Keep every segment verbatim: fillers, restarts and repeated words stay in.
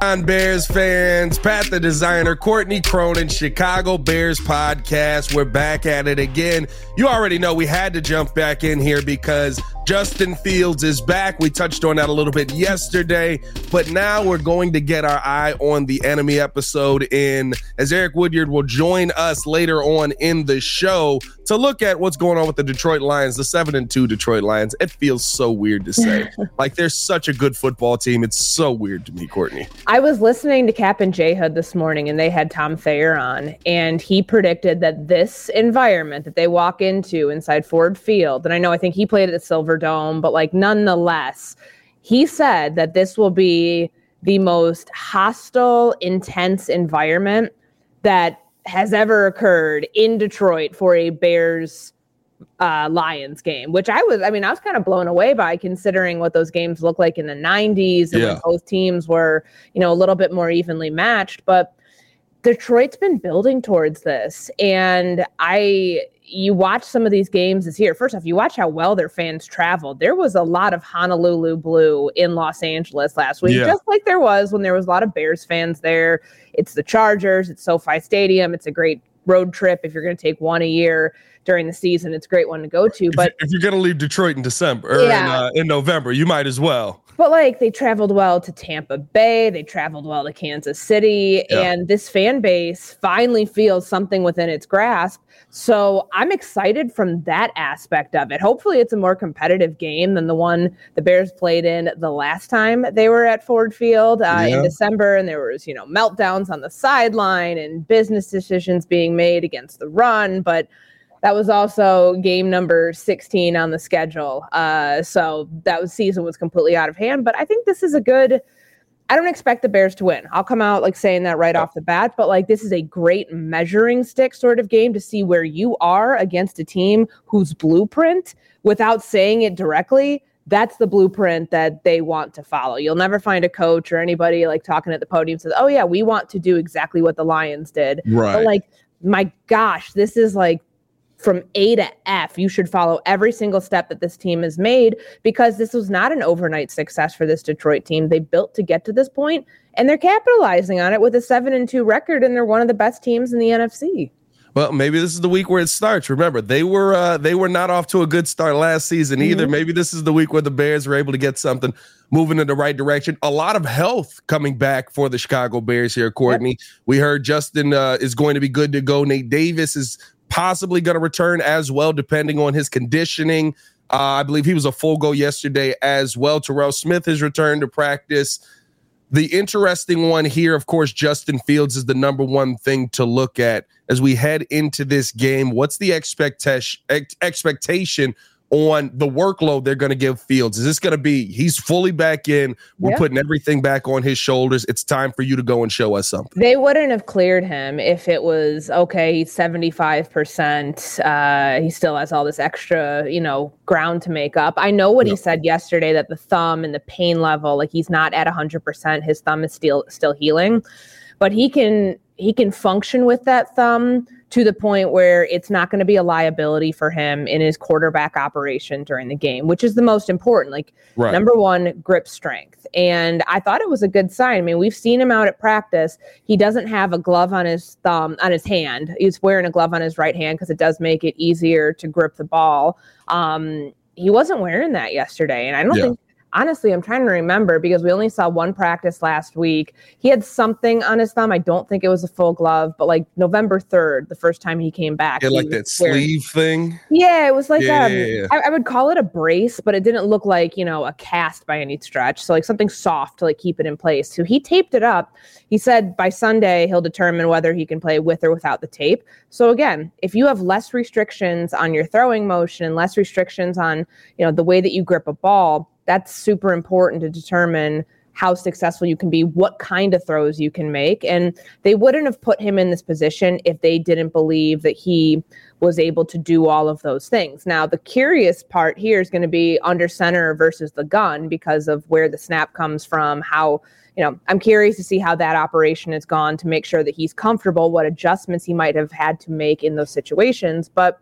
On Bears fans, Pat the Designer, Courtney Cronin, Chicago Bears podcast. We're back at it again. You already know we had to jump back in here because Justin Fields is back. We touched on that a little bit yesterday, but now we're going to get our eye on the enemy episode in as Eric Woodyard will join us later on in the show to look at what's going on with the Detroit Lions, the seven and two Detroit Lions. It feels so weird to say. Like, they're such a good football team. It's so weird to me, Courtney. I was listening to Cap and J Hood this morning, and they had Tom Thayer on, and he predicted that this environment that they walk into inside Ford Field, and I know I think he played at the Silver Dome, but like nonetheless, he said that this will be the most hostile, intense environment that has ever occurred in Detroit for a Bears uh, Lions game, which I was, I mean, I was kind of blown away by considering what those games looked like in the nineties and yeah. when both teams were, you know, a little bit more evenly matched. But Detroit's been building towards this. And I, you watch some of these games this year. First off, you watch how well their fans traveled. There was a lot of Honolulu blue in Los Angeles last week, yeah. just like there was when there was a lot of Bears fans there. It's the Chargers. It's SoFi Stadium. It's a great road trip. If you're going to take one a year during the season, it's a great one to go to. But if you're going to leave Detroit in December or yeah. in, uh, in November, you might as well. But like they traveled well to Tampa Bay, they traveled well to Kansas City, yeah. and this fan base finally feels something within its grasp. So I'm excited from that aspect of it. Hopefully it's a more competitive game than the one the Bears played in the last time they were at Ford Field uh, yeah. in December. And there was, you know, meltdowns on the sideline and business decisions being made against the run. But that was also game number sixteen on the schedule. Uh, so that was, season was completely out of hand. But I think this is a good, I don't expect the Bears to win. I'll come out like saying that right off the bat. But like this is a great measuring stick sort of game to see where you are against a team whose blueprint, without saying it directly, that's the blueprint that they want to follow. You'll never find a coach or anybody like talking at the podium says, oh yeah, we want to do exactly what the Lions did. Right. But like, my gosh, this is like, from A to F, you should follow every single step that this team has made because this was not an overnight success for this Detroit team. They built to get to this point, and they're capitalizing on it with a seven and two record, and they're one of the best teams in the N F C. Well, maybe this is the week where it starts. Remember, they were uh, they were not off to a good start last season either. Mm-hmm. Maybe this is the week where the Bears were able to get something moving in the right direction. A lot of health coming back for the Chicago Bears here, Courtney. Yep. We heard Justin uh, is going to be good to go. Nate Davis is possibly going to return as well, depending on his conditioning. Uh, I believe he was a full go yesterday as well. Terrell Smith has returned to practice. The interesting one here, of course, Justin Fields is the number one thing to look at as we head into this game. What's the expectation ex- expectation on the workload they're going to give Fields? Is this going to be, he's fully back in, we're yep. putting everything back on his shoulders, it's time for you to go and show us something? They wouldn't have cleared him if it was, okay, he's seventy-five percent, uh, he still has all this extra, you know, ground to make up. I know what yep. he said yesterday, that the thumb and the pain level, like he's not at one hundred percent, his thumb is still still healing, but he can he can function with that thumb to the point where it's not going to be a liability for him in his quarterback operation during the game, which is the most important. Like, right. number one, grip strength. And I thought it was a good sign. I mean, we've seen him out at practice. He doesn't have a glove on his thumb, on his hand. He's wearing a glove on his right hand because it does make it easier to grip the ball. Um, he wasn't wearing that yesterday. And I don't yeah. think, honestly, I'm trying to remember because we only saw one practice last week. He had something on his thumb. I don't think it was a full glove, but like November third, the first time he came back. Yeah, like that wearing, sleeve thing. Yeah, it was like, yeah, um, yeah, yeah. I, I would call it a brace, but it didn't look like, you know, a cast by any stretch. So like something soft to like keep it in place. So he taped it up. He said by Sunday, he'll determine whether he can play with or without the tape. So again, if you have less restrictions on your throwing motion, less restrictions on, you know, the way that you grip a ball, that's super important to determine how successful you can be, what kind of throws you can make. And they wouldn't have put him in this position if they didn't believe that he was able to do all of those things. Now, the curious part here is going to be under center versus the gun because of where the snap comes from, how, you know, I'm curious to see how that operation has gone to make sure that he's comfortable, what adjustments he might have had to make in those situations. But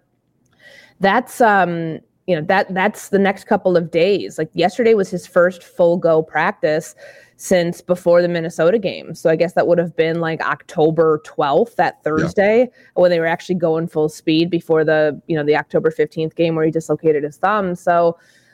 that's, um, you know, that that's the next couple of days. Like yesterday was his first full go practice since before the Minnesota game. So I guess that would have been like October twelfth, that Thursday, yeah. when they were actually going full speed before the, you know, the October fifteenth game where he dislocated his thumb. So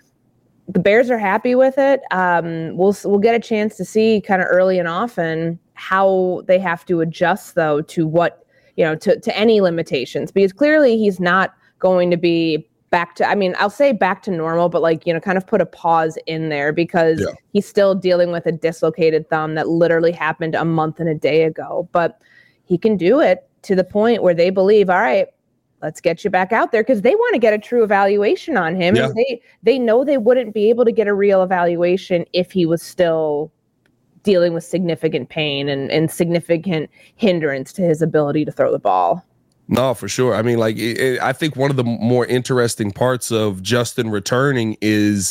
the Bears are happy with it. Um, we'll we'll get a chance to see kind of early and often how they have to adjust, though, to what, you know, to, to any limitations, because clearly he's not going to be back to, I mean, I'll say back to normal, but like, you know, kind of put a pause in there because yeah. he's still dealing with a dislocated thumb that literally happened a month and a day ago. But he can do it to the point where they believe, all right, let's get you back out there, because they want to get a true evaluation on him. Yeah. And they, they know they wouldn't be able to get a real evaluation if he was still dealing with significant pain and, and significant hindrance to his ability to throw the ball. No, for sure. I mean, like, it, it, I think one of the more interesting parts of Justin returning is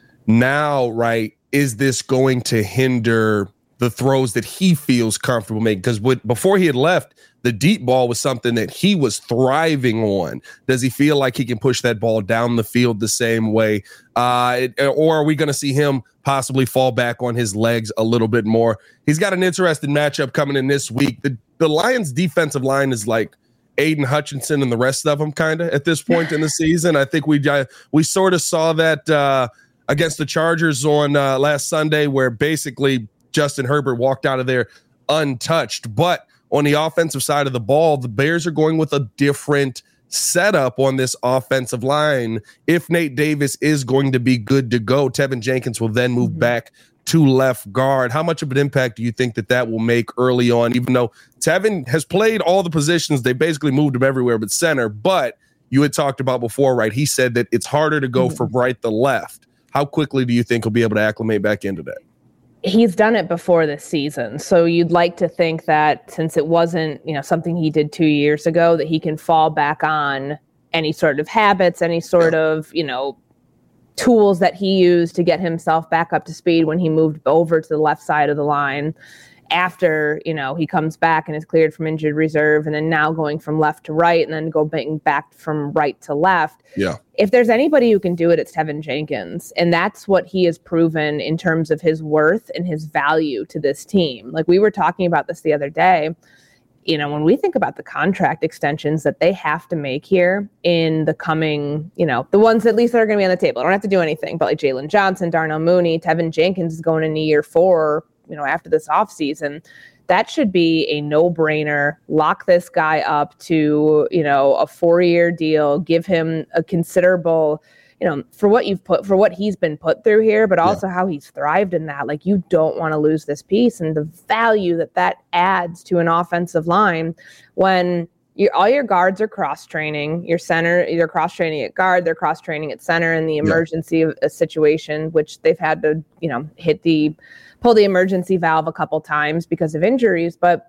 now, right, is this going to hinder the throws that he feels comfortable making? Because before he had left, the deep ball was something that he was thriving on. Does he feel like he can push that ball down the field the same way? Uh, it, or are we going to see him possibly fall back on his legs a little bit more? He's got an interesting matchup coming in this week. The, the Lions' defensive line is like Aiden Hutchinson and the rest of them kind of at this point in the season. I think we uh, we sort of saw that uh, against the Chargers on uh, last Sunday, where basically Justin Herbert walked out of there untouched. But on the offensive side of the ball, the Bears are going with a different setup on this offensive line. If Nate Davis is going to be good to go, Tevin Jenkins will then move mm-hmm. back to left guard. How much of an impact do you think that that will make early on, even though Tevin has played all the positions? They basically moved him everywhere but center. But you had talked about before, right? He said that it's harder to go mm-hmm. from right to left. How quickly do you think he'll be able to acclimate back into that? He's done it before this season. So you'd like to think that since it wasn't, you know, something he did two years ago, that he can fall back on any sort of habits, any sort yeah. of, you know, tools that he used to get himself back up to speed when he moved over to the left side of the line after, you know, he comes back and is cleared from injured reserve, and then now going from left to right and then going back from right to left. Yeah. If there's anybody who can do it, it's Tevin Jenkins. And that's what he has proven in terms of his worth and his value to this team. Like, we were talking about this the other day. You know, when we think about the contract extensions that they have to make here in the coming, you know, the ones at least that are going to be on the table, I don't have to do anything, but like Jalen Johnson, Darnell Mooney, Tevin Jenkins is going into year four, you know, after this offseason. That should be a no-brainer. Lock this guy up to, you know, a four-year deal, give him a considerable, you know, for what you've put, for what he's been put through here, but also yeah. how he's thrived in that. Like, you don't want to lose this piece, and the value that that adds to an offensive line when you, all your guards are cross-training, your center, you're cross-training at guard, they're cross-training at center in the emergency yeah. of a situation, which they've had to, you know, hit the, pull the emergency valve a couple times because of injuries. But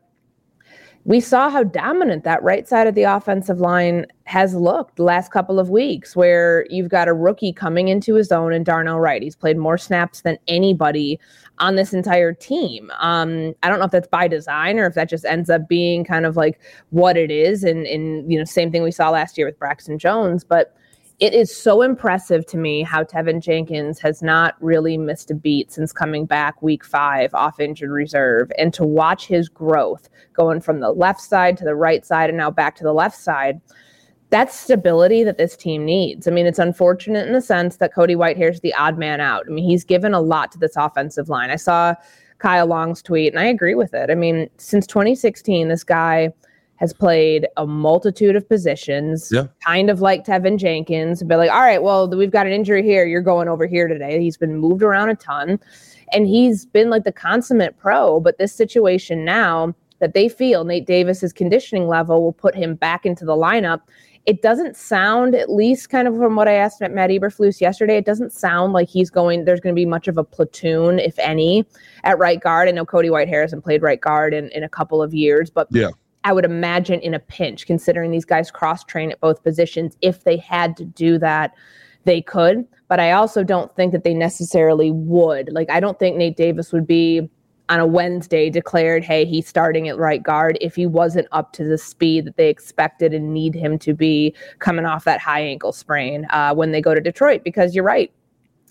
we saw how dominant that right side of the offensive line has looked the last couple of weeks, where you've got a rookie coming into his own in Darnell Wright. He's played more snaps than anybody on this entire team. Um, I don't know if that's by design or if that just ends up being kind of like what it is. And, and you know, same thing we saw last year with Braxton Jones. But it is so impressive to me how Tevin Jenkins has not really missed a beat since coming back week five off injured reserve. And to watch his growth going from the left side to the right side and now back to the left side, that's stability that this team needs. I mean, it's unfortunate in the sense that Cody Whitehair's the odd man out. I mean, he's given a lot to this offensive line. I saw Kyle Long's tweet, and I agree with it. I mean, since twenty sixteen, this guy has played a multitude of positions, yeah. kind of like Tevin Jenkins, but like, all right, well, we've got an injury here. You're going over here today. He's been moved around a ton, and he's been like the consummate pro. But this situation now that they feel Nate Davis's conditioning level will put him back into the lineup. It doesn't sound, at least kind of from what I asked Matt Eberflus yesterday, it doesn't sound like he's going, there's going to be much of a platoon, if any, at right guard. I know Cody Whitehair hasn't played right guard in, in a couple of years, but yeah. I would imagine in a pinch, considering these guys cross-train at both positions, if they had to do that, they could. But I also don't think that they necessarily would. Like, I don't think Nate Davis would be on a Wednesday declared, hey, he's starting at right guard if he wasn't up to the speed that they expected and need him to be coming off that high ankle sprain uh, when they go to Detroit. Because you're right.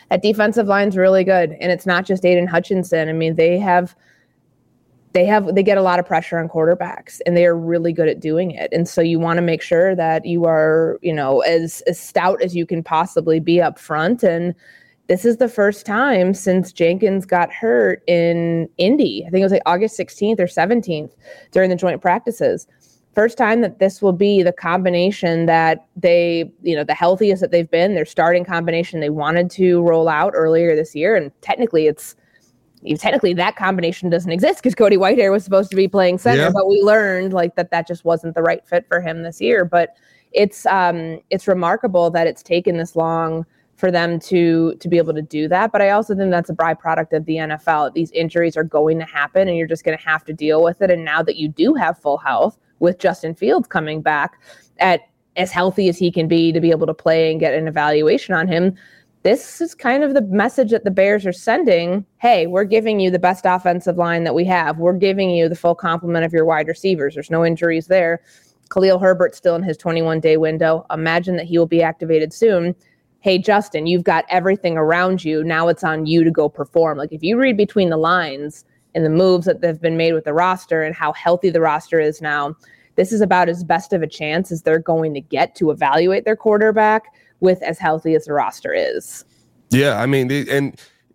That defensive line's really good, and it's not just Aiden Hutchinson. I mean, they have they have they get a lot of pressure on quarterbacks, and they are really good at doing it. And so you want to make sure that you are, you know, as as stout as you can possibly be up front. And this is the first time since Jenkins got hurt in Indy. I think it was like August sixteenth or seventeenth during the joint practices. First time that this will be the combination that they, you know, the healthiest that they've been, their starting combination they wanted to roll out earlier this year. And technically it's, technically that combination doesn't exist because Cody Whitehair was supposed to be playing center, yeah. but we learned like that that just wasn't the right fit for him this year. But it's um it's remarkable that it's taken this long for them to to be able to do that. But I also think that's a byproduct of the N F L. These injuries are going to happen and you're just going to have to deal with it. And now that you do have full health, with Justin Fields coming back at as healthy as he can be to be able to play and get an evaluation on him, this is kind of the message that the Bears are sending. Hey, we're giving you the best offensive line that we have. We're giving you the full complement of your wide receivers. There's no injuries there. Khalil Herbert's still in his twenty-one day window. Imagine that he will be activated soon. Hey, Justin, you've got everything around you. Now it's on you to go perform. Like if you read between the lines and the moves that have been made with the roster and how healthy the roster is now, this is about as best of a chance as they're going to get to evaluate their quarterback with as healthy as the roster is. Yeah, I mean, and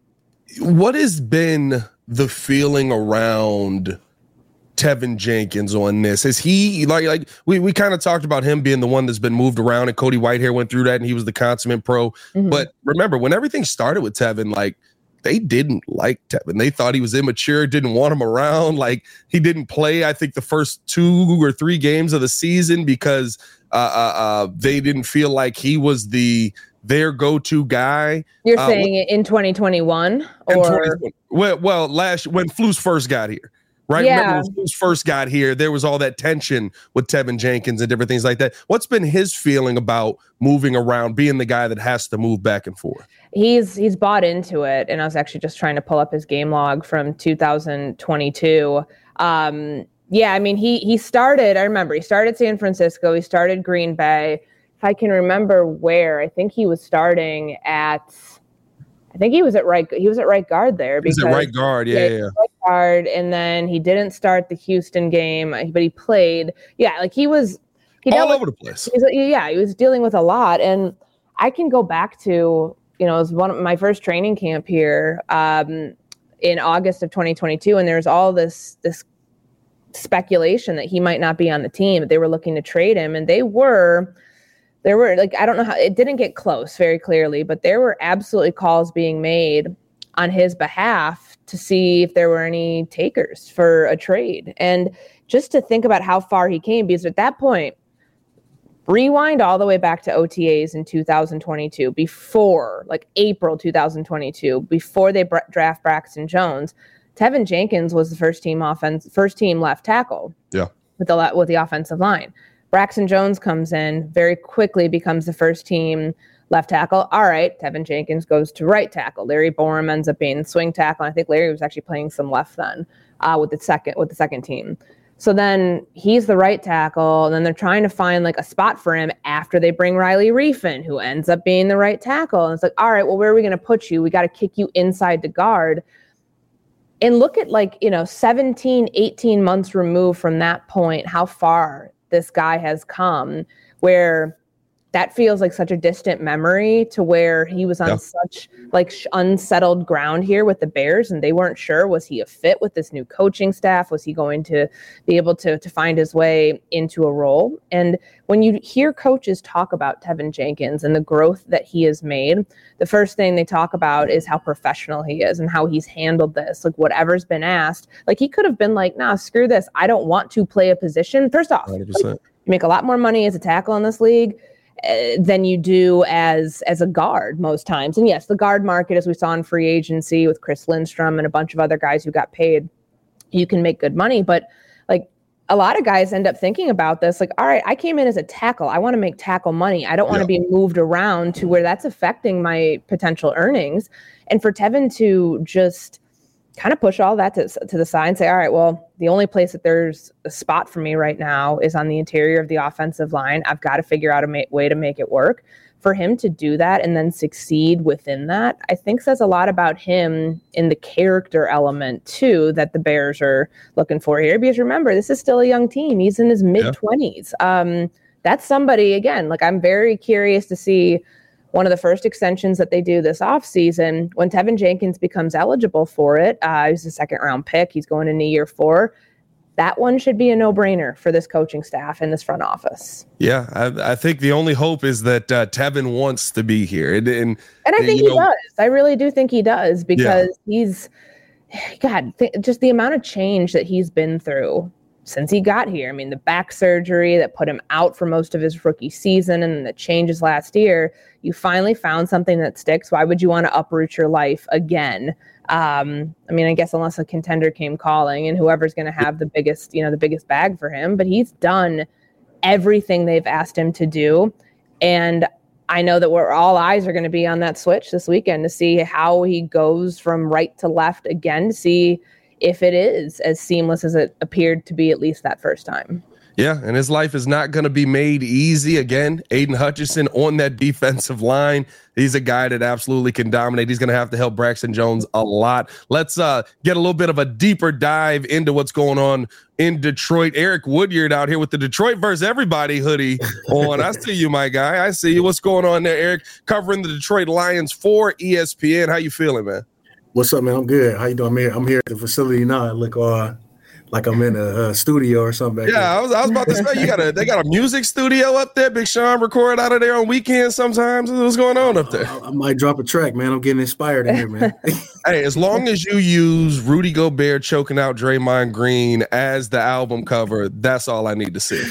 what has been the feeling around Tevin Jenkins on this? Is he like like we we kind of talked about him being the one that's been moved around, and Cody Whitehair went through that, and he was the consummate pro. Mm-hmm. But remember, when everything started with Tevin, like, they didn't like Tevin. They thought he was immature, didn't want him around. Like he didn't play, I think, the first two or three games of the season because uh, uh, uh, they didn't feel like he was the their go-to guy. You're uh, saying in twenty twenty-one? Or well, well, last when Flus first got here. Right. Yeah. Remember when Flus first got here, there was all that tension with Tevin Jenkins and different things like that. What's been his feeling about moving around, being the guy that has to move back and forth? He's he's bought into it. And I was actually just trying to pull up his game log from two thousand twenty-two. Um, yeah, I mean, he he started, I remember, he started San Francisco. He started Green Bay. If I can remember where, I think he was starting at, I think he was at right, he was at right guard there. Because, he was at right guard, yeah, yeah. yeah. Hard, and then he didn't start the Houston game, but he played. Yeah, like he was he all over with, the place. He was, yeah, he was dealing with a lot, and I can go back to, you know, it was one of my first training camp here um, in August of twenty twenty-two, and there's all this this speculation that he might not be on the team. That they were looking to trade him, and they were. There were like I don't know how it didn't get close very clearly, but there were absolutely calls being made on his behalf to see if there were any takers for a trade. And just to think about how far he came, because at that point, rewind all the way back to O T As in two thousand twenty-two, before like April two thousand twenty-two, before they br- draft Braxton Jones, Tevin Jenkins was the first team offense, first team left tackle. Yeah. With the with the offensive line. Braxton Jones comes in, very quickly becomes the first team left tackle. All right, Tevin Jenkins goes to right tackle. Larry Borum ends up being swing tackle. I think Larry was actually playing some left then uh, with the second with the second team. So then he's the right tackle, and then they're trying to find like a spot for him after they bring Riley Reiff in, who ends up being the right tackle. And it's like, all right, well, where are we going to put you? We got to kick you inside the guard. And look at like, you know, seventeen, eighteen months removed from that point, how far this guy has come, where that feels like such a distant memory to where he was on yeah. such like sh- unsettled ground here with the Bears, and they weren't sure, was he a fit with this new coaching staff? Was he going to be able to, to find his way into a role? And when you hear coaches talk about Tevin Jenkins and the growth that he has made, the first thing they talk about is how professional he is and how he's handled this. Like whatever's been asked, like he could have been like, nah, screw this. I don't want to play a position. First off, like, you make a lot more money as a tackle in this league than you do as as a guard most times. And yes, the guard market, as we saw in free agency with Chris Lindstrom and a bunch of other guys who got paid, you can make good money. But like a lot of guys end up thinking about this, like, all right, I came in as a tackle. I want to make tackle money. I don't want to yeah. be moved around to where that's affecting my potential earnings. And for Tevin to just kind of push all that to, to the side and say, all right, well, the only place that there's a spot for me right now is on the interior of the offensive line. I've got to figure out a ma- way to make it work. for him to do that and then succeed within that, I think says a lot about him in the character element too that the Bears are looking for here. Because remember, this is still a young team. He's in his mid twenties. Yeah. Um, that's somebody, again, like I'm very curious to see one of the first extensions that they do this offseason when Tevin Jenkins becomes eligible for it. Uh, he's a second round pick. He's going into year four. That one should be a no-brainer for this coaching staff and this front office. Yeah, I, I think the only hope is that uh, Tevin wants to be here. And, and, and I think he know, does. I really do think he does because yeah. he's, God, th- just the amount of change that he's been through since he got here. I mean, the back surgery that put him out for most of his rookie season and the changes last year, you finally found something that sticks. Why would you want to uproot your life again? Um, I mean, I guess unless a contender came calling and whoever's going to have the biggest, you know, the biggest bag for him, but he's done everything they've asked him to do. And I know that we're all eyes are going to be on that switch this weekend to see how he goes from right to left again, to see if it is as seamless as it appeared to be at least that first time. Yeah, and his life is not going to be made easy. Again, Aiden Hutchinson on that defensive line. He's a guy that absolutely can dominate. He's going to have to help Braxton Jones a lot. Let's uh, get a little bit of a deeper dive into what's going on in Detroit. Eric Woodyard out here with the Detroit versus Everybody hoodie on. I see you, my guy. I see you. What's going on there, Eric? Covering the Detroit Lions for E S P N. How you feeling, man? What's up, man? I'm good. How you doing? I'm here, I'm here at the facility now. I look uh, like I'm in a, a studio or something. Yeah, I was I was about to say you got a they got a music studio up there. Big Sean record out of there on weekends sometimes. What's going on up there? I, I might drop a track, man. I'm getting inspired in here, man. Hey, as long as you use Rudy Gobert choking out Draymond Green as the album cover, that's all I need to see.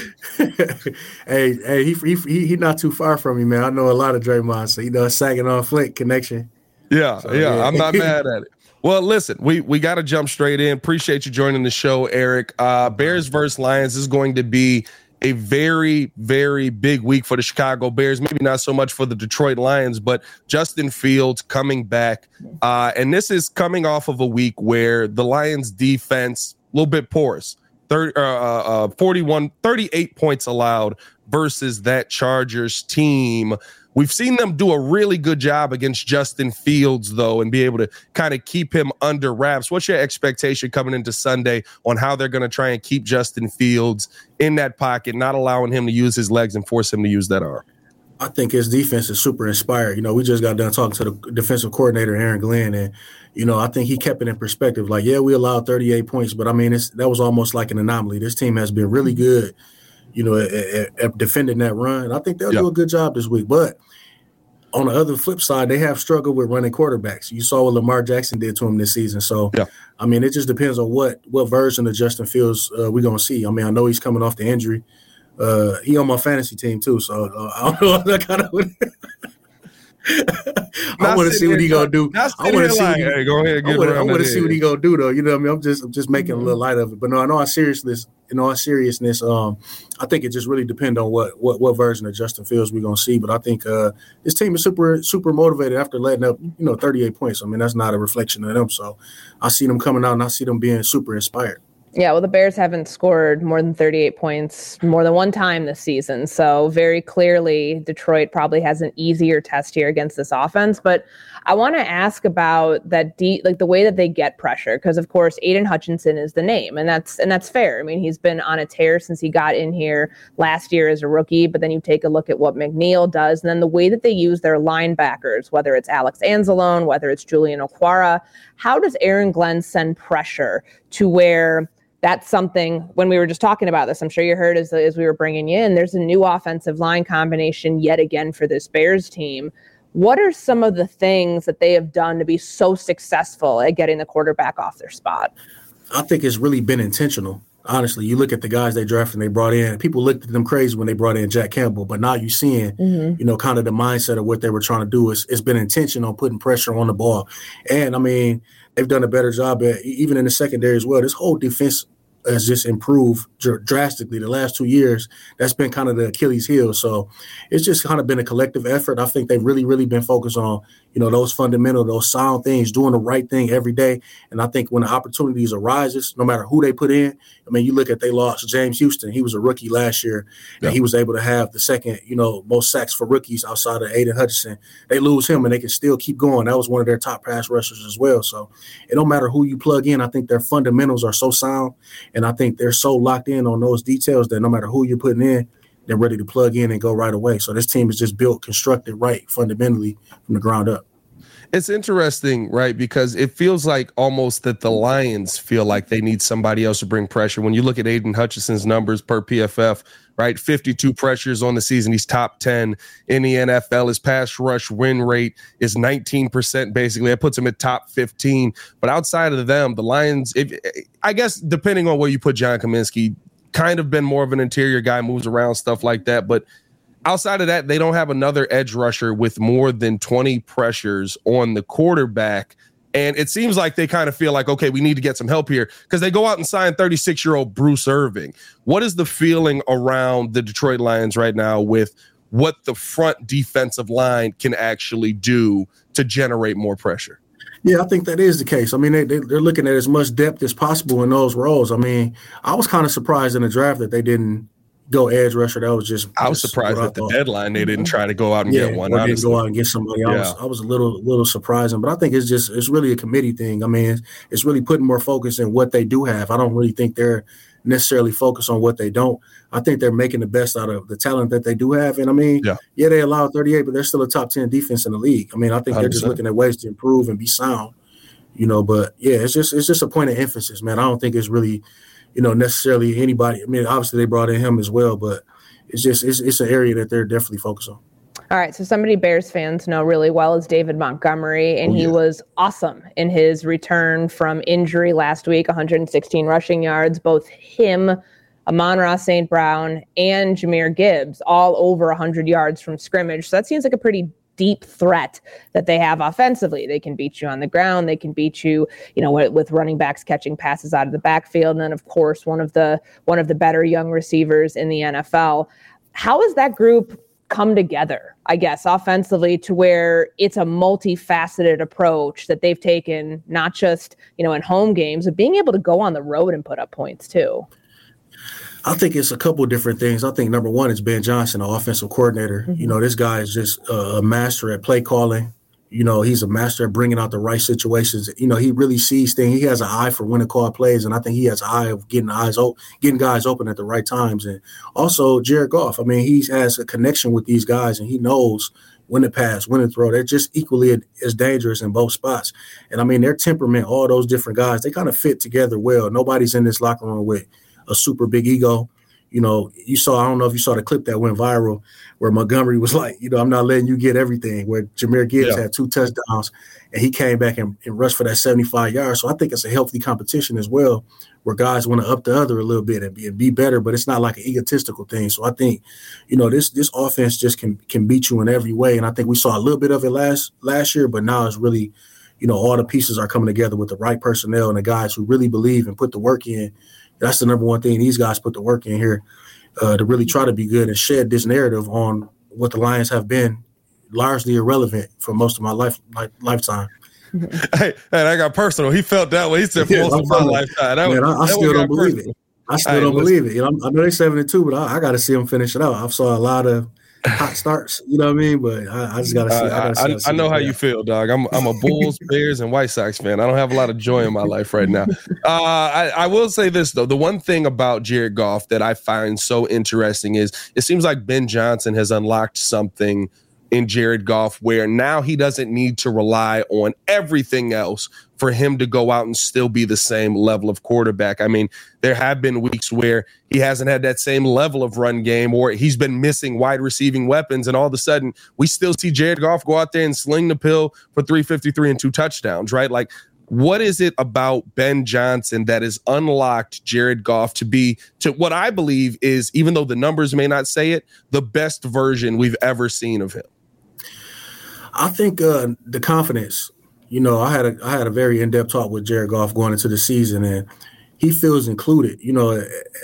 hey, hey, he he he he not too far from me, man. I know a lot of Draymond, so you know, Saginaw Flint connection. Yeah, so, yeah, yeah, I'm not mad at it. Well, listen, we we got to jump straight in. Appreciate you joining the show, Eric. Uh, Bears versus Lions is going to be a very, very big week for the Chicago Bears. Maybe not so much for the Detroit Lions, but Justin Fields coming back. Uh, and this is coming off of a week where the Lions defense, a little bit porous. thirty, uh, uh, forty-one, thirty-eight points allowed versus that Chargers team. We've seen them do a really good job against Justin Fields, though, and be able to kind of keep him under wraps. What's your expectation coming into Sunday on how they're going to try and keep Justin Fields in that pocket, not allowing him to use his legs and force him to use that arm? I think his defense is super inspired. You know, we just got done talking to the defensive coordinator, Aaron Glenn, and, you know, I think he kept it in perspective. Like, yeah, we allowed thirty-eight points, but, I mean, it's, that was almost like an anomaly. This team has been really good, you know, at, at, at defending that run. I think they'll yep. do a good job this week. But on the other flip side, they have struggled with running quarterbacks. You saw what Lamar Jackson did to him this season. So, yeah. I mean, it just depends on what what version of Justin Fields uh, we're going to see. I mean, I know he's coming off the injury. Uh, he on my fantasy team, too, so uh, I don't know that kind of I want to see what he gonna do. I want to see. Like, hey, go ahead. Get I want to see what he gonna do, though. You know what I mean? I'm just, I'm just making mm-hmm. a little light of it. But no, in all seriousness, in all seriousness, um, I think it just really depends on what, what, what version of Justin Fields we're gonna see. But I think uh, this team is super, super motivated after letting up, you know, thirty-eight points. I mean, that's not a reflection of them. So I see them coming out, and I see them being super inspired. Yeah, well, the Bears haven't scored more than thirty-eight points more than one time this season. So very clearly, Detroit probably has an easier test here against this offense. But I want to ask about that deep, like the way that they get pressure, because of course, Aiden Hutchinson is the name, and that's and that's fair. I mean, he's been on a tear since he got in here last year as a rookie. But then you take a look at what McNeil does, and then the way that they use their linebackers, whether it's Alex Anzalone, whether it's Julian Okwara. How does Aaron Glenn send pressure to where that's something, when we were just talking about this, I'm sure you heard as, as we were bringing you in, there's a new offensive line combination yet again for this Bears team. What are some of the things that they have done to be so successful at getting the quarterback off their spot? I think it's really been intentional. Honestly, you look at the guys they drafted and they brought in, people looked at them crazy when they brought in Jack Campbell, but now you're seeing, mm-hmm. you know, kind of the mindset of what they were trying to do. Is it's been intentional, putting pressure on the ball. And, I mean, they've done a better job, at, even in the secondary as well. This whole defense has just improved dr- drastically the last two years. That's been kind of the Achilles heel. So it's just kind of been a collective effort. I think they've really, really been focused on, you know, those fundamental, those sound things, doing the right thing every day. And I think when the opportunities arises, no matter who they put in, I mean, you look at they lost James Houston. He was a rookie last year, yeah. and he was able to have the second, you know, most sacks for rookies outside of Aiden Hutchinson. They lose him, and they can still keep going. That was one of their top pass rushers as well. So it don't matter who you plug in. I think their fundamentals are so sound, and I think they're so locked in on those details that no matter who you're putting in, they're ready to plug in and go right away. So this team is just built, constructed right fundamentally from the ground up. It's interesting, right? Because it feels like almost that the Lions feel like they need somebody else to bring pressure. When you look at Aiden Hutchinson's numbers per P F F, right? fifty-two pressures on the season. He's top ten in the N F L. His pass rush win rate is nineteen percent, basically. That puts him at top fifteen. But outside of them, the Lions, if, I guess, depending on where you put John Kaminsky, kind of been more of an interior guy, moves around, stuff like that. But outside of that, they don't have another edge rusher with more than twenty pressures on the quarterback. And it seems like they kind of feel like, okay, we need to get some help here because they go out and sign thirty-six-year-old Bruce Irving. What is the feeling around the Detroit Lions right now with what the front defensive line can actually do to generate more pressure? Yeah, I think that is the case. I mean, they, they, they're looking at as much depth as possible in those roles. I mean, I was kind of surprised in the draft that they didn't go edge rusher. That was just I was just surprised at the deadline they didn't try to go out and yeah, get one. Or didn't go out and get somebody. Yeah. I was I was a little little surprising, but I think it's just it's really a committee thing. I mean, it's, it's really putting more focus in what they do have. I don't really think they're necessarily focused on what they don't. I think they're making the best out of the talent that they do have. And I mean, yeah, yeah they allowed thirty-eight, but they're still a top ten defense in the league. I mean, I think they're one hundred percent just looking at ways to improve and be sound. You know, but yeah, it's just it's just a point of emphasis, man. I don't think it's really, you know, necessarily anybody. I mean, obviously they brought in him as well, but it's just it's it's an area that they're definitely focused on. All right, so somebody Bears fans know really well is David Montgomery, and oh, yeah. he was awesome in his return from injury last week, one hundred sixteen rushing yards. Both him, Amon-Ra Saint Brown, and Jahmyr Gibbs all over one hundred yards from scrimmage. So that seems like a pretty deep threat that they have offensively. They can beat you on the ground. They can beat you, you know, with running backs catching passes out of the backfield. And then, of course, one of the one of the better young receivers in the N F L. How has that group come together, I guess, offensively to where it's a multifaceted approach that they've taken, not just, you know, in home games, but being able to go on the road and put up points too? I think it's a couple of different things. I think number one is Ben Johnson, the offensive coordinator. Mm-hmm. You know, this guy is just a master at play calling. You know, he's a master at bringing out the right situations. You know, he really sees things. He has an eye for when to call plays, and I think he has an eye of getting eyes open, getting guys open at the right times. And also Jared Goff. I mean, he has a connection with these guys, and he knows when to pass, when to throw. They're just equally as dangerous in both spots. And I mean, their temperament, all those different guys, they kind of fit together well. Nobody's in this locker room with a super big ego. You know, you saw, I don't know if you saw the clip that went viral where Montgomery was like, you know, I'm not letting you get everything, where Jahmyr Gibbs yeah. had two touchdowns and he came back and, and rushed for that seventy-five yards. So I think it's a healthy competition as well, where guys want to up the other a little bit and be, and be better, but it's not like an egotistical thing. So I think, you know, this this offense just can can beat you in every way. And I think we saw a little bit of it last last year, but now it's really, you know, all the pieces are coming together with the right personnel and the guys who really believe and put the work in. That's the number one thing. These guys put the work in here uh, to really try to be good and shed this narrative on what the Lions have been largely irrelevant for most of my life, life lifetime. Hey, and I got personal. He felt that way. He said for yeah, most of my lifetime. That man, I, I still don't believe personal. it. I still right, don't listen. believe it. You know, I know they're seven and two, but I, I got to see them finish it out. I saw a lot of hot starts, you know what I mean? But I, I just gotta see. Uh, I, gotta see, I, see I know how you feel, dog. I'm I'm a Bulls, Bears, and White Sox fan. I don't have a lot of joy in my life right now. Uh, I, I will say this though: the one thing about Jared Goff that I find so interesting is it seems like Ben Johnson has unlocked something in Jared Goff where now he doesn't need to rely on everything else for him to go out and still be the same level of quarterback. I mean, there have been weeks where he hasn't had that same level of run game, or he's been missing wide receiving weapons, and all of a sudden we still see Jared Goff go out there and sling the pill for three fifty-three and two touchdowns, right? Like, what is it about Ben Johnson that has unlocked Jared Goff to be, to what I believe is, even though the numbers may not say it, the best version we've ever seen of him? I think uh, the confidence. You know, I had a I had a very in-depth talk with Jared Goff going into the season, and he feels included. You know,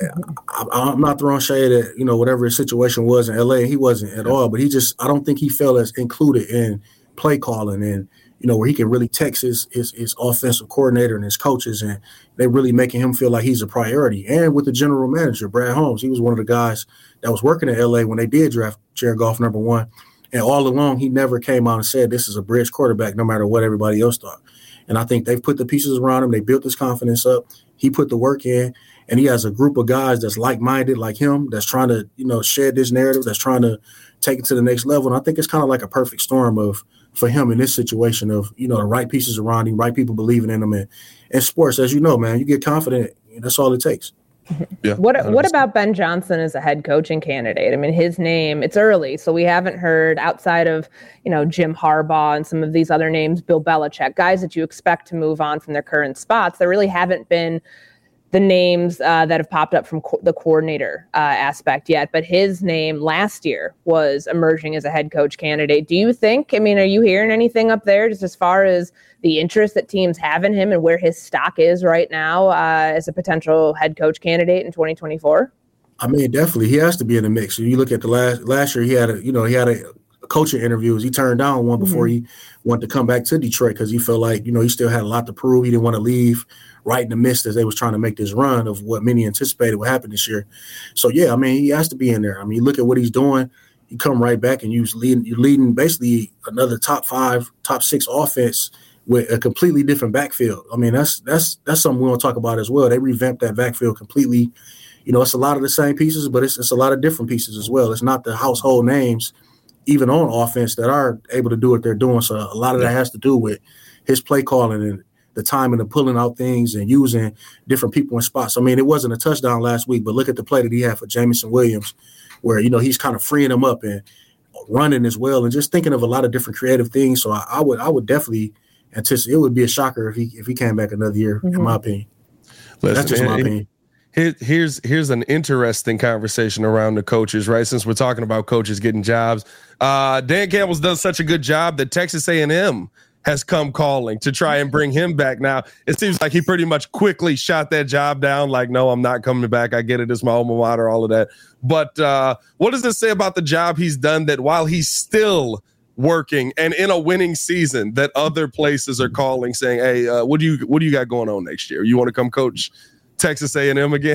I, I'm not throwing shade at, you know, whatever his situation was in L A. He wasn't at all, but he just, I don't think he felt as included in play calling and, you know, where he can really text his, his, his offensive coordinator and his coaches, and they really making him feel like he's a priority. And with the general manager, Brad Holmes, he was one of the guys that was working in L A when they did draft Jared Goff number one. And all along, he never came out and said this is a bridge quarterback, no matter what everybody else thought. And I think they've put the pieces around him. They built his confidence up. He put the work in, and he has a group of guys that's like-minded like him, that's trying to, you know, shed this narrative, that's trying to take it to the next level. And I think it's kind of like a perfect storm of for him in this situation of, you know, the right pieces around him, right people believing in him. And in sports, as you know, man, you get confident, that's all it takes. Yeah. What What about Ben Johnson as a head coaching candidate? I mean, his name, it's early, so we haven't heard outside of, you know, Jim Harbaugh and some of these other names, Bill Belichick, guys that you expect to move on from their current spots. There really haven't been the names uh, that have popped up from co- the coordinator uh, aspect yet, but his name last year was emerging as a head coach candidate. Do you think, I mean, are you hearing anything up there just as far as the interest that teams have in him and where his stock is right now uh, as a potential head coach candidate in twenty twenty-four? I mean, definitely, he has to be in the mix. You look at the last last year, he had a, you know, he had a coaching interviews. He turned down one before mm-hmm. he wanted to come back to Detroit because he felt like, you know, he still had a lot to prove. He didn't want to leave right in the midst as they was trying to make this run of what many anticipated would happen this year. So, yeah, I mean, he has to be in there. I mean, you look at what he's doing. You come right back and you're leading, you're leading basically another top five, top six offense with a completely different backfield. I mean, that's that's that's something we want to talk about as well. They revamped that backfield completely. You know, it's a lot of the same pieces, but it's it's a lot of different pieces as well. It's not the household names, even on offense, that are able to do what they're doing. So a lot of that has to do with his play calling and the timing of pulling out things and using different people in spots. I mean, it wasn't a touchdown last week, but look at the play that he had for Jameson Williams, where, you know, he's kind of freeing him up and running as well, and just thinking of a lot of different creative things. So I, I would I would definitely anticipate. It would be a shocker if he if he came back another year, mm-hmm. in my opinion. Listen, That's just my and, opinion. Here, here's here's an interesting conversation around the coaches, right? Since we're talking about coaches getting jobs, uh, Dan Campbell's done such a good job that Texas A and M has come calling to try and bring him back. Now, it seems like he pretty much quickly shot that job down. Like, no, I'm not coming back. I get it. It's my alma mater, all of that. But uh, what does this say about the job he's done that while he's still working and in a winning season, that other places are calling saying, hey, uh, what do you what do you got going on next year? You want to come coach Texas A and M again?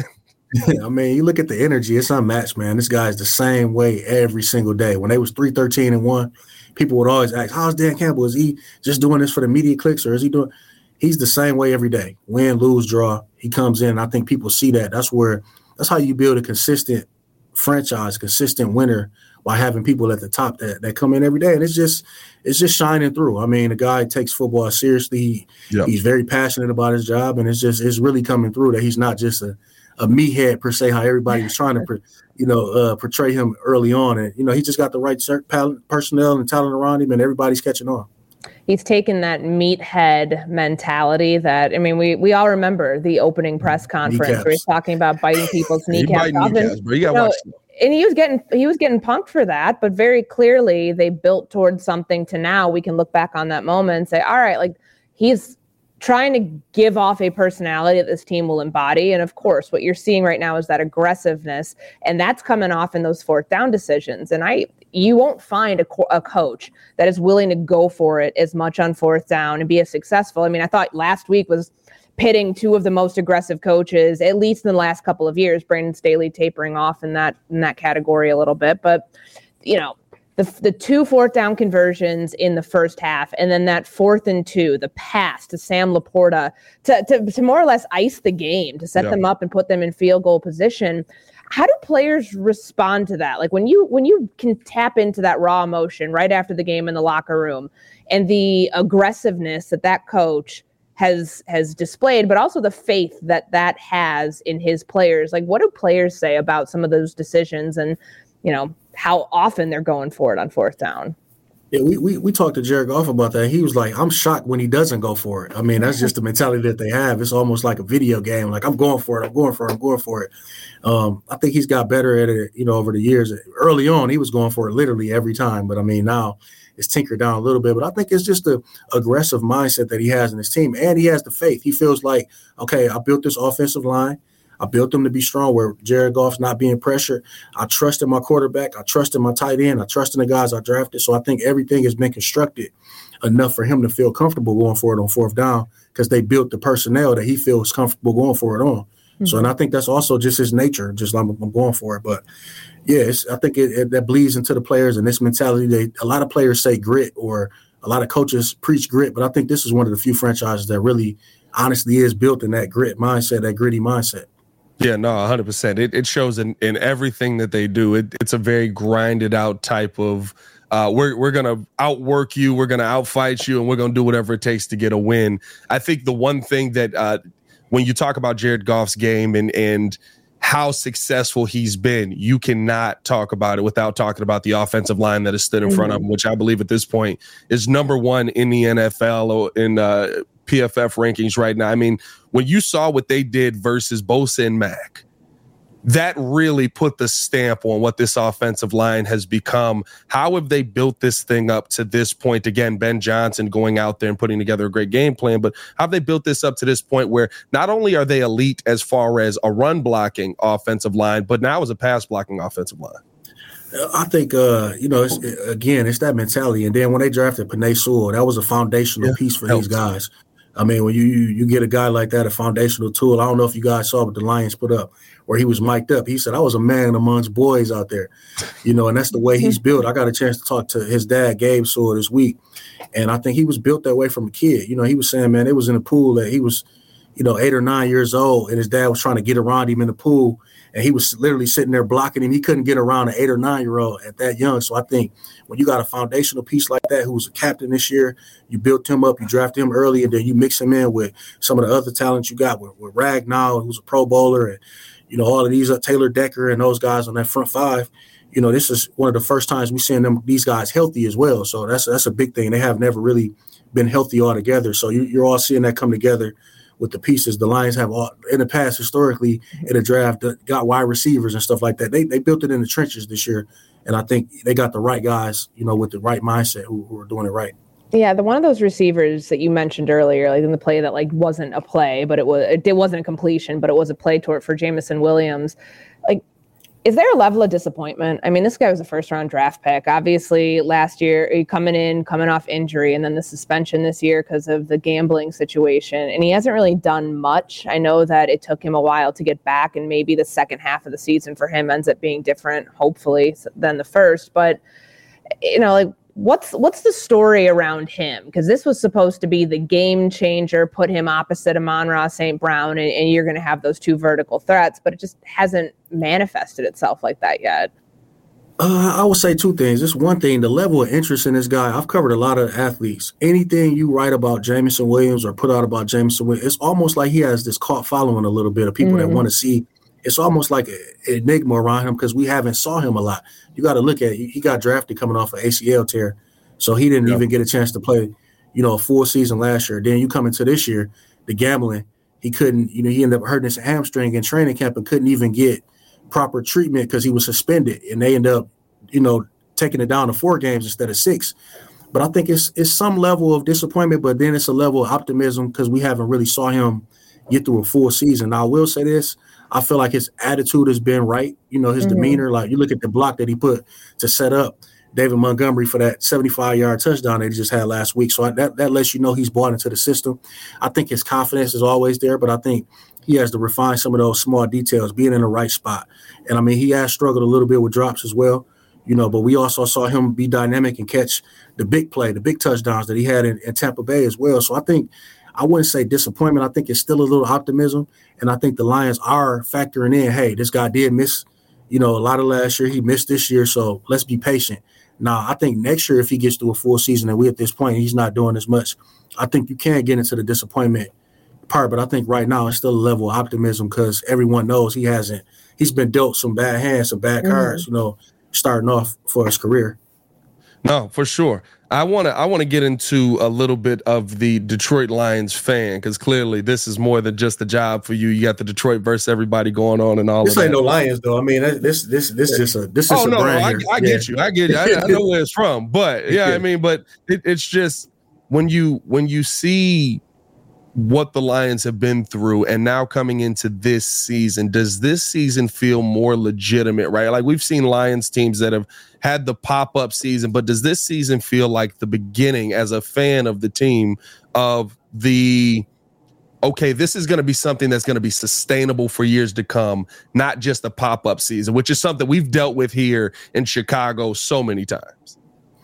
I mean, you look at the energy, it's unmatched, man. This guy's the same way every single day. When they was three thirteen and one, people would always ask, how's Dan Campbell? Is he just doing this for the media clicks, or is he doing – he's the same way every day. Win, lose, draw. He comes in. I think people see that. That's where – that's how you build a consistent franchise, consistent winner, by having people at the top that, that come in every day. And it's just it's just shining through. I mean, the guy takes football seriously. He, yep. He's very passionate about his job, and it's just it's really coming through that he's not just a, a meathead per se, how everybody was trying to, you know, uh, portray him early on. And, you know, he just got the right personnel and talent around him, and everybody's catching on. He's taken that meathead mentality that, I mean, we we all remember the opening press conference kneecaps. Where he's talking about biting people's kneecaps. He kneecaps, bro. You gotta watch them. And he was getting he was getting punked for that, but very clearly they built towards something to now we can look back on that moment and say, all right, like he's trying to give off a personality that this team will embody. And of course, what you're seeing right now is that aggressiveness, and that's coming off in those fourth down decisions. And I you won't find a, co- a coach that is willing to go for it as much on fourth down and be as successful. I mean, I thought last week was pitting two of the most aggressive coaches, at least in the last couple of years. Brandon Staley tapering off in that in that category a little bit. But, you know, the the two fourth down conversions in the first half, and then that fourth and two, the pass to Sam Laporta to, to, to more or less ice the game, to set yeah. them up and put them in field goal position. How do players respond to that? Like when you when you can tap into that raw emotion right after the game in the locker room, and the aggressiveness that that coach has has displayed, but also the faith that that has in his players. Like, what do players say about some of those decisions and, you know, how often they're going for it on fourth down? Yeah, we we, we talked to Jared Goff about that. He was like, I'm shocked when he doesn't go for it. I mean, that's just the mentality that they have. It's almost like a video game. Like, I'm going for it. I'm going for it. I'm going for it. Um, I think he's got better at it, you know, over the years. Early on, he was going for it literally every time. But, I mean, now is tinkered down a little bit. But I think it's just the aggressive mindset that he has in his team. And he has the faith. He feels like, okay, I built this offensive line. I built them to be strong where Jared Goff's not being pressured. I trust in my quarterback. I trust in my tight end. I trust in the guys I drafted. So I think everything has been constructed enough for him to feel comfortable going for it on fourth down because they built the personnel that he feels comfortable going for it on. Mm-hmm. So, and I think that's also just his nature, just like I'm going for it. But, yeah, it's, I think it, it, that bleeds into the players and this mentality. They, a lot of players say grit or a lot of coaches preach grit, but I think this is one of the few franchises that really honestly is built in that grit mindset, that gritty mindset. Yeah, no, one hundred percent. It it shows in, in everything that they do. It, it's a very grinded out type of uh, we're we're gonna outwork you, we're gonna outfight you, and we're gonna do whatever it takes to get a win. I think the one thing that uh, when you talk about Jared Goff's game and and how successful he's been, you cannot talk about it without talking about the offensive line that has stood in mm-hmm. front of him, which I believe at this point is number one in the N F L or in uh, P F F rankings right now. I mean, when you saw what they did versus Bosa and Mack, that really put the stamp on what this offensive line has become. How have they built this thing up to this point? Again, Ben Johnson going out there and putting together a great game plan, but how have they built this up to this point where not only are they elite as far as a run blocking offensive line, but now as a pass blocking offensive line? I think, uh, you know, it's, again, it's that mentality. And then when they drafted Penei Sewell, that was a foundational yeah. piece for these guys. I mean, when you, you you get a guy like that, a foundational tool, I don't know if you guys saw what the Lions put up, where he was mic'd up. He said, I was a man amongst boys out there, you know, and that's the way he's built. I got a chance to talk to his dad, Gabe Sewell, this week, and I think he was built that way from a kid. You know, he was saying, man, it was in a pool that he was, you know, eight or nine years old, and his dad was trying to get around him in the pool, and he was literally sitting there blocking him. He couldn't get around an eight or nine-year-old at that young. So I think when you got a foundational piece like that who was a captain this year, you built him up, you drafted him early, and then you mix him in with some of the other talents you got with, with Ragnow, who's a Pro Bowler, and, you know, all of these, uh, Taylor Decker and those guys on that front five. You know, this is one of the first times we've seen them these guys healthy as well. So that's that's a big thing. They have never really been healthy altogether. So you, you're all seeing that come together with the pieces. The Lions have all in the past historically in a draft got wide receivers and stuff like that. They they built it in the trenches this year, and I think they got the right guys, you know, with the right mindset who, who are doing it right. Yeah, the one of those receivers that you mentioned earlier, like in the play that like wasn't a play, but it was it wasn't a completion, but it was a play toward for Jameson Williams. Like, is there a level of disappointment? I mean, this guy was a first-round draft pick. Obviously, last year, coming in, coming off injury, and then the suspension this year because of the gambling situation. And he hasn't really done much. I know that it took him a while to get back, and maybe the second half of the season for him ends up being different, hopefully, than the first. But, you know, like, What's what's the story around him? Because this was supposed to be the game changer, put him opposite Amon-Ra Saint Brown, and, and you're going to have those two vertical threats, but it just hasn't manifested itself like that yet. Uh, I would say two things. Just one thing, the level of interest in this guy. I've covered a lot of athletes. Anything you write about Jameson Williams or put out about Jameson Williams, it's almost like he has this cult following a little bit of people mm-hmm. that want to see. It's almost like an enigma around him because we haven't saw him a lot. You got to look at it. He got drafted coming off an A C L tear, so he didn't yep. even get a chance to play, you know, a full season last year. Then you come into this year, the gambling, he couldn't, you know, he ended up hurting his hamstring in training camp and couldn't even get proper treatment because he was suspended, and they ended up, you know, taking it down to four games instead of six. But I think it's it's some level of disappointment, but then it's a level of optimism because we haven't really saw him get through a full season. Now, I will say this. I feel like his attitude has been right. You know, his mm-hmm. demeanor, like you look at the block that he put to set up David Montgomery for that seventy-five-yard touchdown that he just had last week. So I, that, that lets you know he's bought into the system. I think his confidence is always there, but I think he has to refine some of those small details, being in the right spot. And, I mean, he has struggled a little bit with drops as well, you know, but we also saw him be dynamic and catch the big play, the big touchdowns that he had in, in Tampa Bay as well. So I think – I wouldn't say disappointment. I think it's still a little optimism. And I think the Lions are factoring in, hey, this guy did miss, you know, a lot of last year. He missed this year, so let's be patient. Now, I think next year if he gets through a full season and we at this point he's not doing as much, I think you can get into the disappointment part. But I think right now it's still a level of optimism because everyone knows he hasn't – he's been dealt some bad hands, some bad mm-hmm. cards, you know, starting off for his career. No, for sure. I want to I want to get into a little bit of the Detroit Lions fan, because clearly this is more than just a job for you. You got the Detroit versus everybody going on and all this of that. This ain't no Lions though. I mean, this this this is just a this is oh, a no, brand no, I, here. I yeah. get you. I get you. I, I know where it's from, but yeah, I mean, but it, it's just when you when you see what the Lions have been through and now coming into this season, does this season feel more legitimate, right? Like we've seen Lions teams that have had the pop-up season, but does this season feel like the beginning as a fan of the team of the, okay, this is going to be something that's going to be sustainable for years to come, not just a pop-up season, which is something we've dealt with here in Chicago so many times?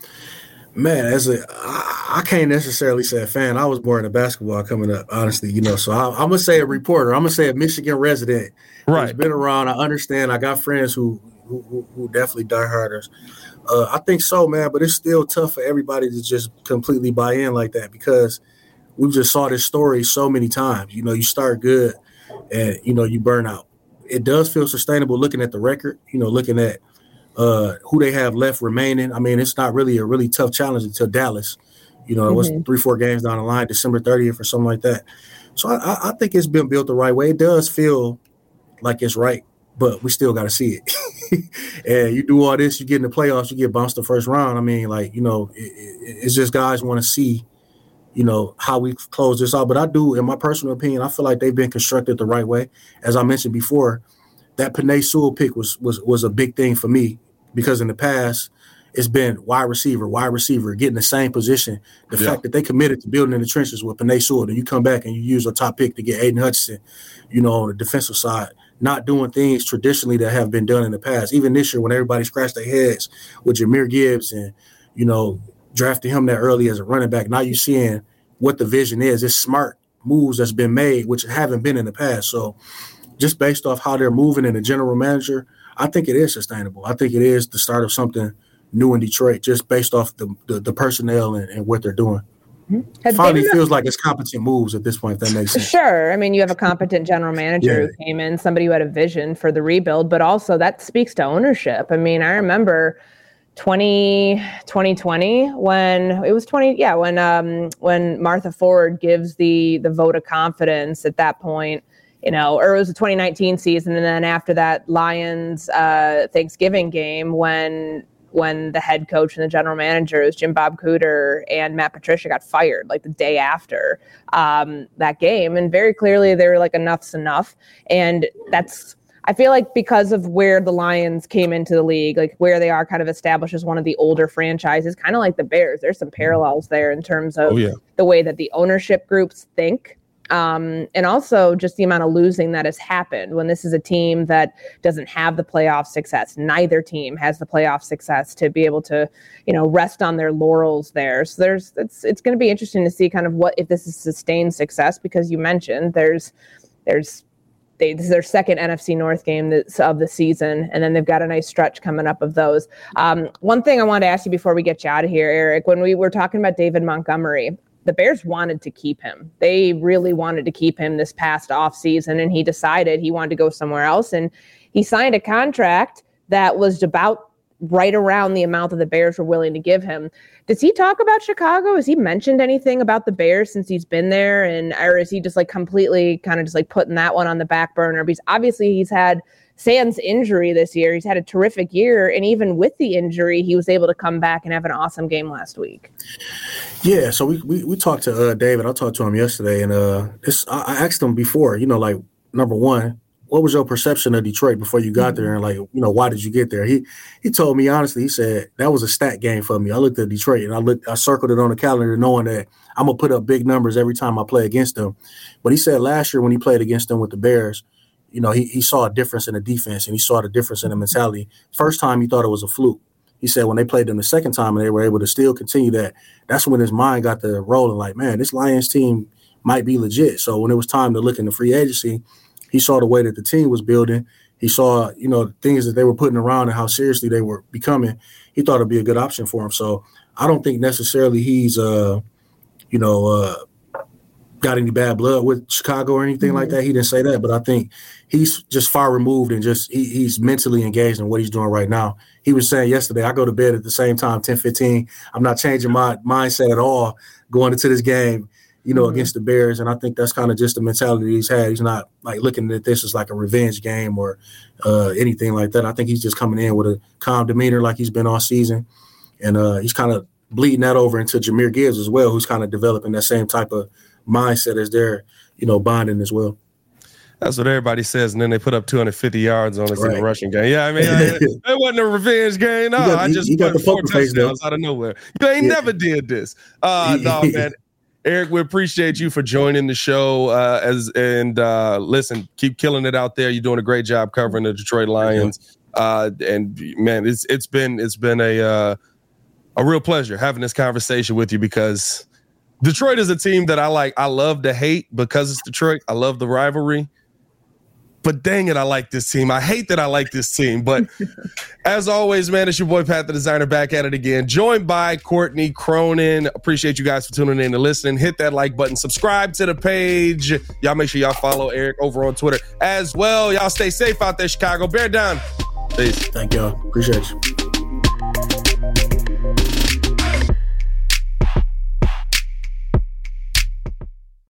Man, as a, I, I can't necessarily say a fan. I was more into basketball coming up, honestly, you know. So I, I'm gonna say a reporter. I'm gonna say a Michigan resident. Right, who's been around. I understand. I got friends who who, who definitely dieharders. Uh, I think so, man. But it's still tough for everybody to just completely buy in like that, because we just saw this story so many times. You know, you start good, and you know you burn out. It does feel sustainable looking at the record. You know, looking at uh, who they have left remaining. I mean, it's not really a really tough challenge until Dallas. You know, it was mm-hmm. three, four games down the line, December thirtieth or something like that. So I, I think it's been built the right way. It does feel like it's right, but we still got to see it. And you do all this, you get in the playoffs, you get bounced the first round. I mean, like, you know, it, it, it's just guys want to see, you know, how we close this out. But I do, in my personal opinion, I feel like they've been constructed the right way. As I mentioned before, that Penei Sewell pick was was was a big thing for me, because in the past it's been wide receiver, wide receiver, getting the same position. The yeah. fact that they committed to building in the trenches with Penei Sewell, and you come back and you use a top pick to get Aiden Hutchinson, you know, on the defensive side, not doing things traditionally that have been done in the past. Even this year when everybody scratched their heads with Jahmyr Gibbs and, you know, drafting him that early as a running back, now you're seeing what the vision is. It's smart moves that's been made, which haven't been in the past. So just based off how they're moving and the general manager, I think it is sustainable. I think it is the start of something new in Detroit, just based off the the, the personnel and, and what they're doing. Mm-hmm. It finally feels like it's competent moves at this point, if that makes sense. Sure. I mean, you have a competent general manager yeah. who came in, somebody who had a vision for the rebuild, but also that speaks to ownership. I mean, I remember twenty twenty when it was twenty, yeah, when um when Martha Ford gives the the vote of confidence at that point. You know, or it was the twenty nineteen season, and then after that Lions uh, Thanksgiving game, when when the head coach and the general manager, was Jim Bob Cooter, and Matt Patricia got fired like the day after um, that game, and very clearly they were like, enough's enough, and that's. I feel like because of where the Lions came into the league, like where they are kind of established as one of the older franchises, kind of like the Bears. There's some parallels there in terms of oh, yeah. the way that the ownership groups think. Um, and also just the amount of losing that has happened when this is a team that doesn't have the playoff success. Neither team has the playoff success to be able to, you know, rest on their laurels there. So there's, it's, it's going to be interesting to see kind of what, if this is sustained success, because you mentioned there's, there's, they, this is their second N F C North game that's of the season. And then they've got a nice stretch coming up of those. Um, one thing I wanted to ask you before we get you out of here, Eric, when we were talking about David Montgomery, the Bears wanted to keep him. They really wanted to keep him this past offseason, and he decided he wanted to go somewhere else. And he signed a contract that was about right around the amount that the Bears were willing to give him. Does he talk about Chicago? Has he mentioned anything about the Bears since he's been there? And or is he just like completely kind of just like putting that one on the back burner? Because obviously he's had Sans injury this year. He's had a terrific year. And even with the injury, he was able to come back and have an awesome game last week. Yeah, so we we, we talked to uh, David. I talked to him yesterday, and uh, this, I, I asked him before, you know, like, number one, what was your perception of Detroit before you got there? And, like, you know, why did you get there? He he told me, honestly, he said, that was a stat game for me. I looked at Detroit, and I looked, I circled it on the calendar knowing that I'm going to put up big numbers every time I play against them. But he said last year when he played against them with the Bears, you know, he, he saw a difference in the defense, and he saw the difference in the mentality. First time he thought it was a fluke. He said when they played them the second time and they were able to still continue that, that's when his mind got to rolling like, man, this Lions team might be legit. So when it was time to look into free agency, he saw the way that the team was building. He saw, you know, things that they were putting around and how seriously they were becoming. He thought it'd be a good option for him. So I don't think necessarily he's, uh, you know, uh, got any bad blood with Chicago or anything mm-hmm. like that. He didn't say that, but I think he's just far removed and just he, he's mentally engaged in what he's doing right now. He was saying yesterday, I go to bed at the same time, ten fifteen. I'm not changing my mindset at all going into this game, you know, mm-hmm. against the Bears. And I think that's kind of just the mentality he's had. He's not like looking at this as like a revenge game or uh, anything like that. I think he's just coming in with a calm demeanor like he's been all season. And uh, he's kind of bleeding that over into Jahmyr Gibbs as well, who's kind of developing that same type of mindset as they're, you know, bonding as well. That's what everybody says, and then they put up two hundred fifty yards on us right. in the rushing game. Yeah, I mean, I, it wasn't a revenge game. No, got, I just put four touchdowns out of nowhere. You ain't yeah. never did this. Uh, no, man. Eric, we appreciate you for joining the show. Uh, as and uh, listen, keep killing it out there. You're doing a great job covering the Detroit Lions. Uh, and man, it's it's been it's been a uh, a real pleasure having this conversation with you because Detroit is a team that I like. I love to hate because it's Detroit. I love the rivalry. But dang it, I like this team. I hate that I like this team. But as always, man, it's your boy Pat the Designer back at it again. Joined by Courtney Cronin. Appreciate you guys for tuning in and listening. Hit that like button. Subscribe to the page. Y'all make sure y'all follow Eric over on Twitter as well. Y'all stay safe out there, Chicago. Bear down. Peace. Thank y'all. Appreciate you.